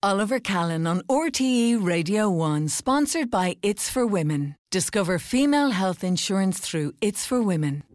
Oliver Callan on RTE Radio 1, sponsored by It's for Women. Discover female health insurance through It's for Women.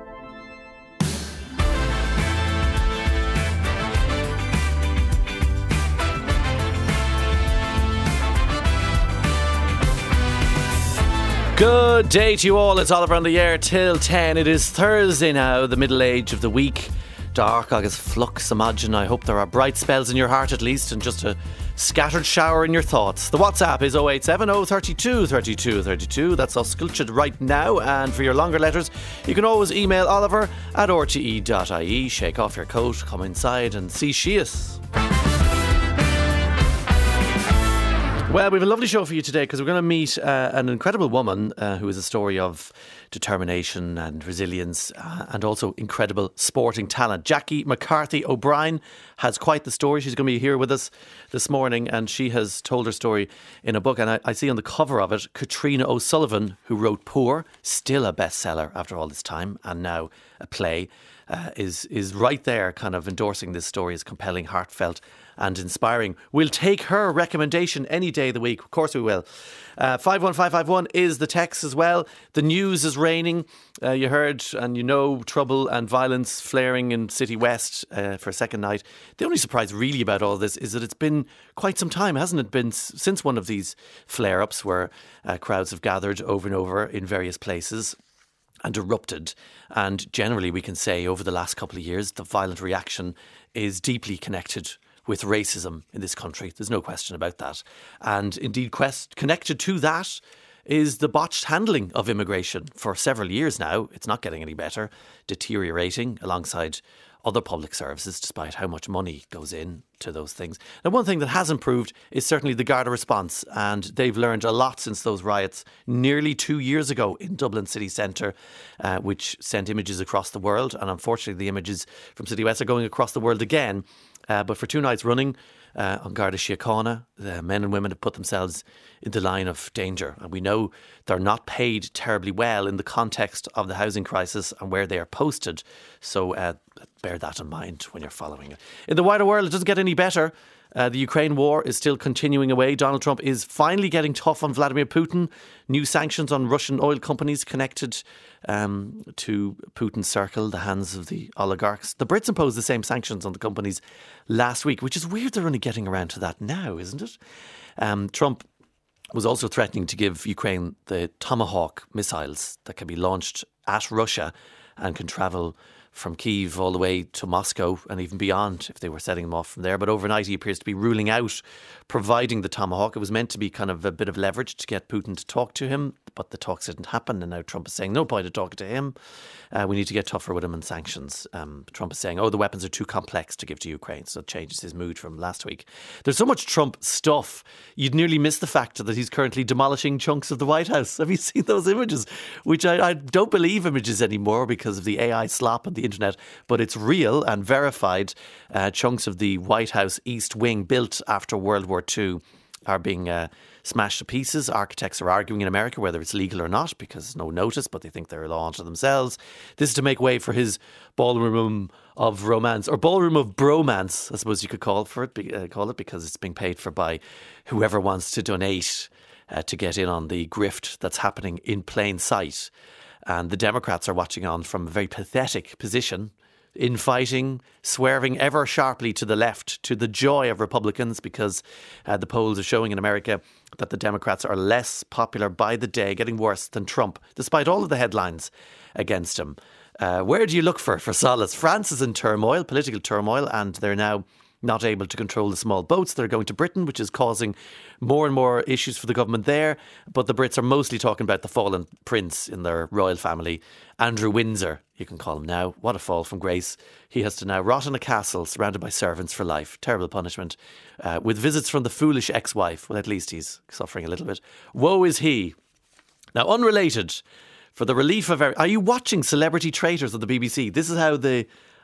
Good day to you all. It's Oliver on the air till 10. It is Thursday now, the middle age of the week. Dark agus flux, imagine. I hope there are bright spells in your heart at least, and just a scattered shower in your thoughts. The WhatsApp is 0870 32 32 32. That's us sculptured right now. And for your longer letters, you can always email Oliver at rte.ie. Shake off your coat, come inside and see Sheas. Well, we have a lovely show for you today because we're going to meet an incredible woman who is a story of determination and resilience and also incredible sporting talent. Jackie McCarthy O'Brien has quite the story. She's going to be here with us this morning, and she has told her story in a book. And I see on the cover of it, Katrina O'Sullivan, who wrote Poor, still a bestseller after all this time, and now a play, is right there kind of endorsing this story as compelling, heartfelt and inspiring. We'll take her recommendation any day of the week. Of course we will. 51551 is the text as well. The news is raining. You heard and you know trouble and violence flaring in City West for a second night. The only surprise really about all this is that it's been quite some time, hasn't it? Been since one of these flare-ups where crowds have gathered over and over in various places and erupted. And generally we can say over the last couple of years the violent reaction is deeply connected with racism in this country. There's no question about that. And indeed connected to that is the botched handling of immigration for several years now. It's not getting any better, deteriorating alongside other public services despite how much money goes in to those things. Now, one thing that has improved is certainly the Garda response, and they've learned a lot since those riots nearly 2 years ago in Dublin city centre, which sent images across the world, and unfortunately the images from City West are going across the world again. But for 2 nights running on Garda Síochána, the men and women have put themselves in the line of danger. And we know they're not paid terribly well in the context of the housing crisis and where they are posted. So bear that in mind when you're following it. In the wider world, it doesn't get any better. The Ukraine war is still continuing away. Donald Trump is finally getting tough on Vladimir Putin. New sanctions on Russian oil companies connected to Putin's circle, the hands of the oligarchs. The Brits imposed the same sanctions on the companies last week, which is weird they're only getting around to that now, isn't it? Trump was also threatening to give Ukraine the Tomahawk missiles that can be launched at Russia and can travel from Kyiv all the way to Moscow and even beyond if they were setting them off from there. But overnight he appears to be ruling out providing the Tomahawk. It was meant to be kind of a bit of leverage to get Putin to talk to him, but the talks didn't happen, and now Trump is saying no point in talking to him. We need to get tougher with him on sanctions. Trump is saying, the weapons are too complex to give to Ukraine, so it changes his mood from last week. There's so much Trump stuff, you'd nearly miss the fact that he's currently demolishing chunks of the White House. Have you seen those images? Which I don't believe images anymore because of the AI slop and the internet, but it's real and verified. Chunks of the White House East Wing built after World War II are being smashed to pieces. Architects are arguing in America whether it's legal or not because there's no notice, but they think they're a law unto themselves. This is to make way for his ballroom of romance, or ballroom of bromance, I suppose you could call it, because it's being paid for by whoever wants to donate to get in on the grift that's happening in plain sight. And the Democrats are watching on from a very pathetic position, infighting, swerving ever sharply to the left, to the joy of Republicans, because the polls are showing in America that the Democrats are less popular by the day, getting worse than Trump, despite all of the headlines against him. Where do you look for solace? France is in turmoil, political turmoil, and they're now not able to control the small boats that are going to Britain, which is causing more and more issues for the government there. But the Brits are mostly talking about the fallen prince in their royal family, Andrew Windsor, you can call him now. What a fall from grace. He has to now rot in a castle surrounded by servants for life. Terrible punishment. With visits from the foolish ex-wife. Well, at least he's suffering a little bit. Woe is he. Now, unrelated, for the relief of... Are you watching Celebrity Traitors on the BBC? This is how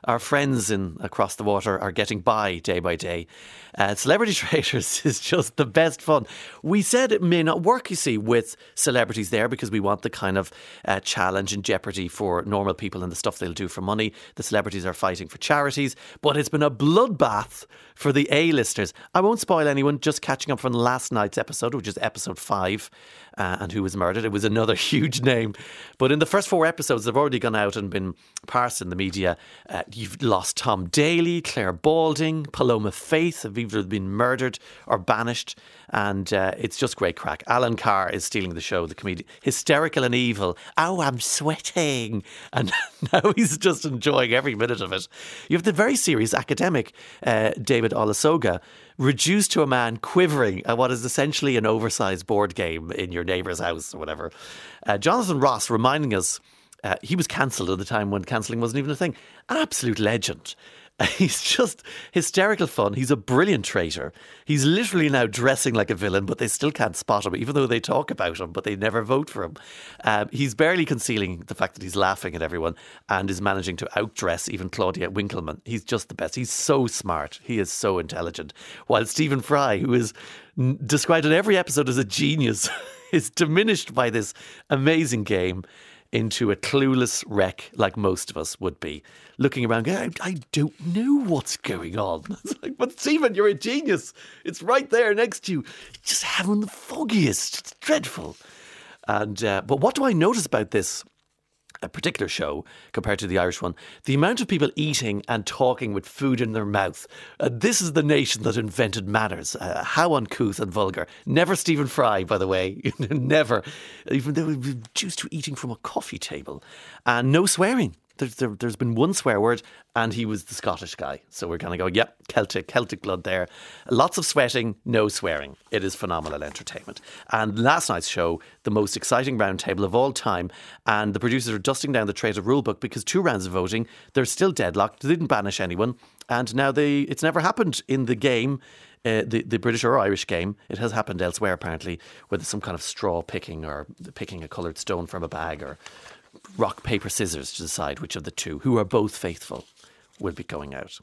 our friends across the water are getting by day. Celebrity Traders is just the best fun. We said it may not work, you see, with celebrities there because we want the kind of challenge and jeopardy for normal people and the stuff they'll do for money. The celebrities are fighting for charities, but it's been a bloodbath for the A-listers. I won't spoil anyone, just catching up from last night's episode, which is episode 5, and who was murdered. It was another huge name. But in the first 4 episodes, they've already gone out and been parsed in the media. You've lost Tom Daly, Claire Balding, Paloma Faith have either been murdered or banished. And it's just great crack. Alan Carr is stealing the show, the comedian. Hysterical and evil. Oh, I'm sweating. And now he's just enjoying every minute of it. You have the very serious academic David Olusoga, reduced to a man quivering at what is essentially an oversized board game in your neighbour's house or whatever. Jonathan Ross reminding us he was cancelled at the time when cancelling wasn't even a thing. An absolute legend. He's just hysterical fun. He's a brilliant traitor. He's literally now dressing like a villain, but they still can't spot him, even though they talk about him, but they never vote for him. He's barely concealing the fact that he's laughing at everyone and is managing to outdress even Claudia Winkleman. He's just the best. He's so smart. He is so intelligent. While Stephen Fry, who is described in every episode as a genius, is diminished by this amazing game into a clueless wreck like most of us would be, looking around going, I don't know what's going on. It's like, but Stephen, you're a genius. It's right there next to you. Just having the foggiest. It's dreadful. And but what do I notice about this particular show compared to the Irish one? The amount of people eating and talking with food in their mouth. This is the nation that invented manners. How uncouth and vulgar. Never Stephen Fry, by the way. Never. Even though we were used to eating from a coffee table. And no swearing. There's been one swear word, and he was the Scottish guy. So we're kind of going, yep, Celtic blood there. Lots of sweating, no swearing. It is phenomenal entertainment. And last night's show, the most exciting round table of all time. And the producers are dusting down the Traitor rulebook because 2 rounds of voting, they're still deadlocked. They didn't banish anyone. And now it's never happened in the game. The British or Irish game. It has happened elsewhere, apparently, where there's some kind of straw picking or picking a coloured stone from a bag or rock, paper, scissors to decide which of the 2, who are both faithful, will be going out.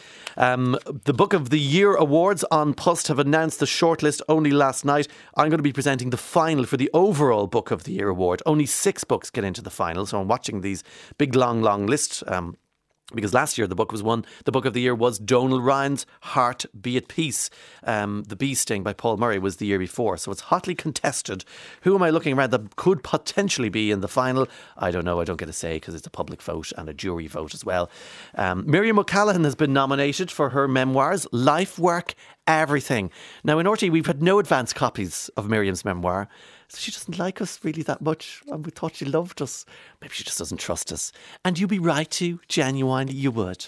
The Book of the Year awards on Pust have announced the shortlist only last night. I'm going to be presenting the final for the overall Book of the Year award. Only 6 books get into the final, so I'm watching these big, long list. Because last year the book of the year was Donal Ryan's Heart Be at Peace. The Bee Sting by Paul Murray was the year before. So it's hotly contested. Who am I looking around that could potentially be in the final? I don't know. I don't get a say because it's a public vote and a jury vote as well. Miriam O'Callaghan has been nominated for her memoirs, Life, Work, Everything. Now in RTÉ we've had no advance copies of Miriam's memoir. She doesn't like us really that much, and we thought she loved us. Maybe she just doesn't trust us. And you'd be right to, genuinely you would.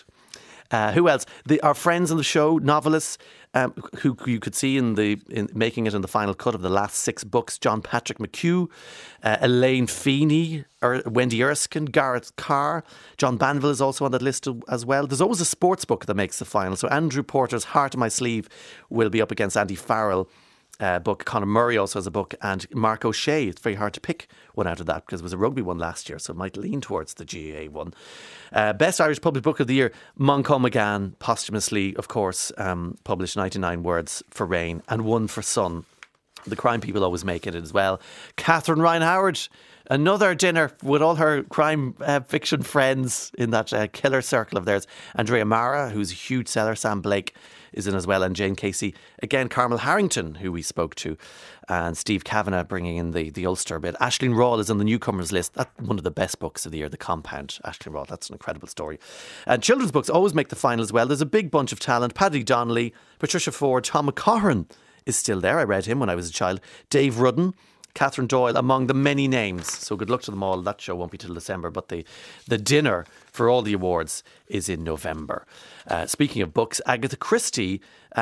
Who else? Our friends on the show, novelists, who you could see in making it in the final cut of the last 6 books. John Patrick McHugh, Elaine Feeney, Wendy Erskine, Gareth Carr. John Banville is also on that list as well. There's always a sports book that makes the final. So Andrew Porter's Heart on My Sleeve will be up against Andy Farrell. Book. Conor Murray also has a book, and Mark O'Shea. It's very hard to pick one out of that because it was a rugby one last year, so it might lean towards the GAA one. Best Irish Public Book of the Year, Moncombe McGann, posthumously, of course, published 99 Words for Rain and 1 for Sun. The crime people always make it as well. Catherine Ryan Howard, another dinner with all her crime fiction friends in that killer circle of theirs. Andrea Mara, who's a huge seller. Sam Blake is in as well, and Jane Casey. Again, Carmel Harrington, who we spoke to, and Steve Kavanagh bringing in the Ulster bit. Aisling Rawle is on the newcomers list. That's one of the best books of the year, The Compound. Aisling Rawle, that's an incredible story. And children's books always make the final as well. There's a big bunch of talent. Paddy Donnelly, Patricia Ford, Tom McCaughrean is still there. I read him when I was a child. Dave Rudden, Catherine Doyle, among the many names. So good luck to them all. That show won't be till December, but the dinner for all the awards is in November. Speaking of books, Agatha Christie,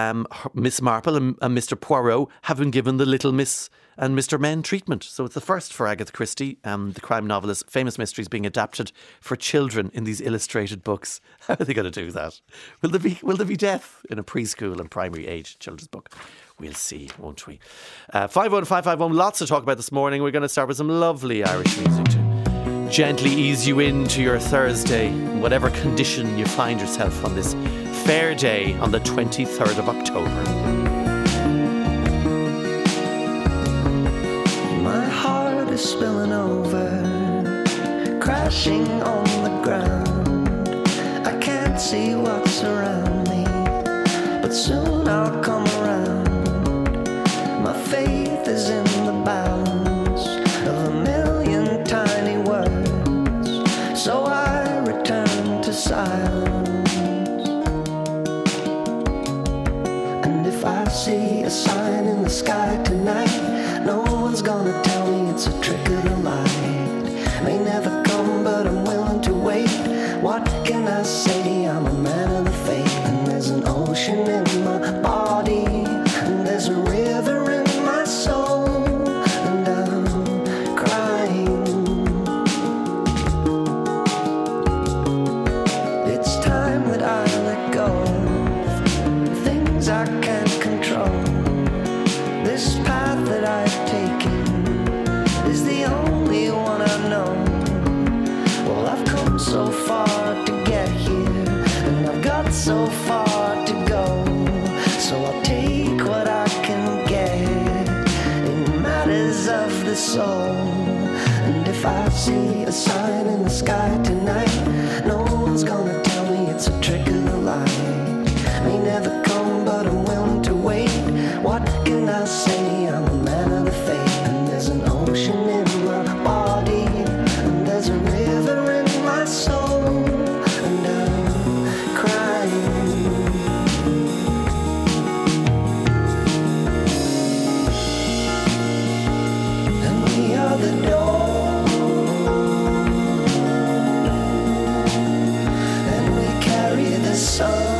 Miss Marple and Mr. Poirot have been given the Little Miss and Mr. Men treatment. So it's the first for Agatha Christie, the crime novelist. Famous Mysteries being adapted for children in these illustrated books. How are they going to do that? Will there be death in a preschool and primary age children's book? We'll see, won't we? 51551, lots to talk about this morning. We're going to start with some lovely Irish music too. gently ease you into your Thursday, in whatever condition you find yourself on this fair day on the 23rd of October. My heart is spilling over, crashing on the ground. I can't see what's around me, but soon I'll come around. My faith is in the balance of a million tiny words, so I return to silence. And if I see a sign in the sky tonight, no one's gonna tell me it's a trick of the light. May never come, but I'm willing to wait. What can I say? I'm a man of the faith. And there's an ocean in my body, and there's a river in my soul, and I'm crying. It's time that I let go of things I can't control. This path that I've taken is the only one I know. Well, I've come so far to get here, and I've got so far to go. So I'll take what I can get in matters of the soul. And if I see a sign in the sky tonight, no one's gonna tell me it's a trick of the light. May never come, but I'm willing to wait. What can I say? I'm a man of the faith. And there's an ocean in my body, and there's a river in my soul, and I'm crying. And we are the door, and we carry the sun.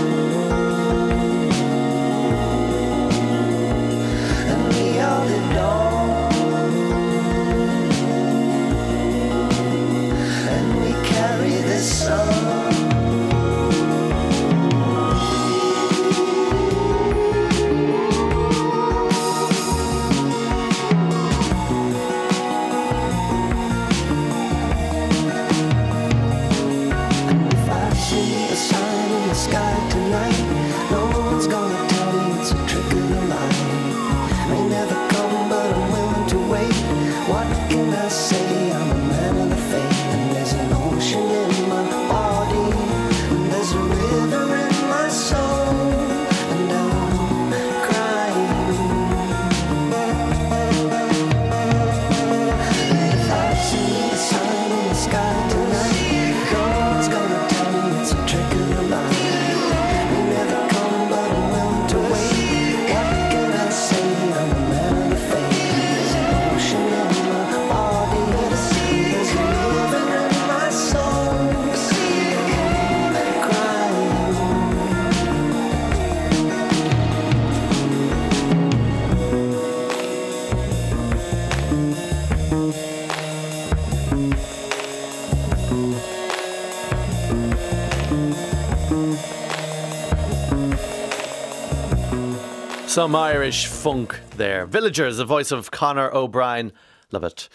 Some Irish funk there. Villagers, the voice of Conor O'Brien. Love it.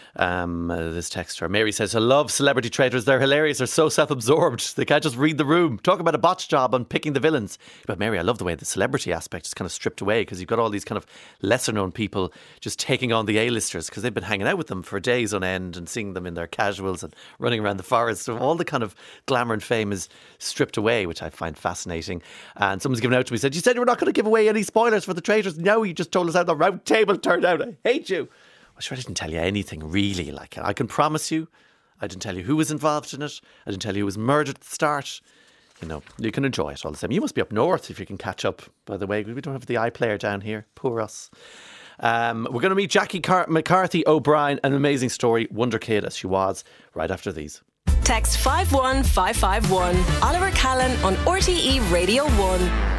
This texter, Mary says, I love celebrity traitors. They're hilarious. They're so self-absorbed. They can't just read the room. Talk about a botch job on picking the villains. But Mary, I love the way the celebrity aspect is kind of stripped away, because you've got all these kind of lesser known people just taking on the A-listers because they've been hanging out with them for days on end and seeing them in their casuals and running around the forest. So all the kind of glamour and fame is stripped away, which I find fascinating. And someone's given out to me, said, you said you were not going to give away any spoilers for the traitors. Now you just told us how the round table turned out. I hate you. I'm sure I didn't tell you anything really. Like, I can promise you, I didn't tell you who was involved in it. I didn't tell you who was murdered at the start. You know, you can enjoy it all the same. You must be up north if you can catch up, by the way. We don't have the iPlayer down here. Poor us. We're going to meet Jackie McCarthy O'Brien, an amazing story, wonder kid as she was, right after these. Text 51551. Oliver Callan on RTE Radio 1.